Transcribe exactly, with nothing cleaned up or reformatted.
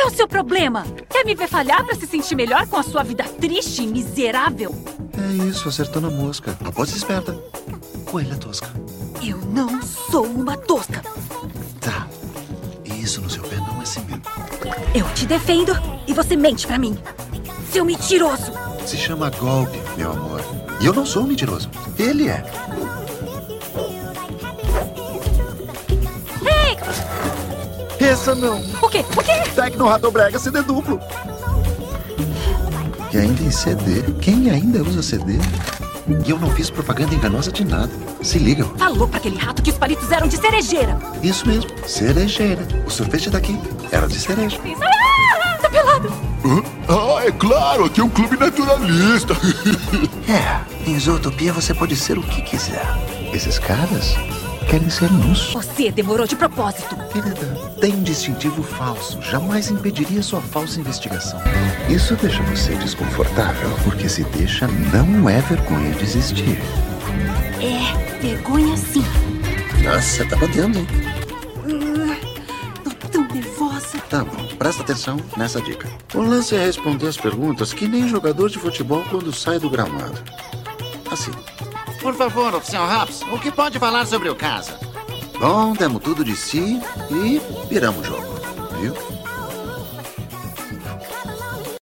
o seu problema? Quer me ver falhar pra se sentir melhor com a sua vida triste e miserável? É isso, acertou na mosca. Aposta esperta. Coelha tosca. Eu não sou uma tosca. Tá. Isso no seu pé não é cimento. Eu te defendo e você mente pra mim. Seu mentiroso. Se chama golpe, meu amor. E eu não sou um mentiroso. Ele é. Ei! Essa não. O quê? O quê? Tecno Ratobrega C D duplo. E ainda em C D. Quem ainda usa C D? E eu não fiz propaganda enganosa de nada. Se liga. Falou pra aquele rato que os palitos eram de cerejeira. Isso mesmo. Cerejeira. O sorvete daqui era de cereja. Ah, tá pelado. Ah, é claro, aqui é um clube naturalista. É, em Zootopia você pode ser o que quiser. Esses caras querem ser nus. Você demorou de propósito. Querida, tem um distintivo falso. Jamais impediria sua falsa investigação. Isso deixa você desconfortável, porque se deixa não é vergonha de existir. É, vergonha sim. Nossa, tá batendo, hein? Uh, tô tão nervosa. Tá bom, presta atenção nessa dica. O lance é responder as perguntas que nem jogador de futebol quando sai do gramado. Assim. Por favor, oficial Raps, o que pode falar sobre o caso? Bom, demos tudo de si e viramos o jogo, viu?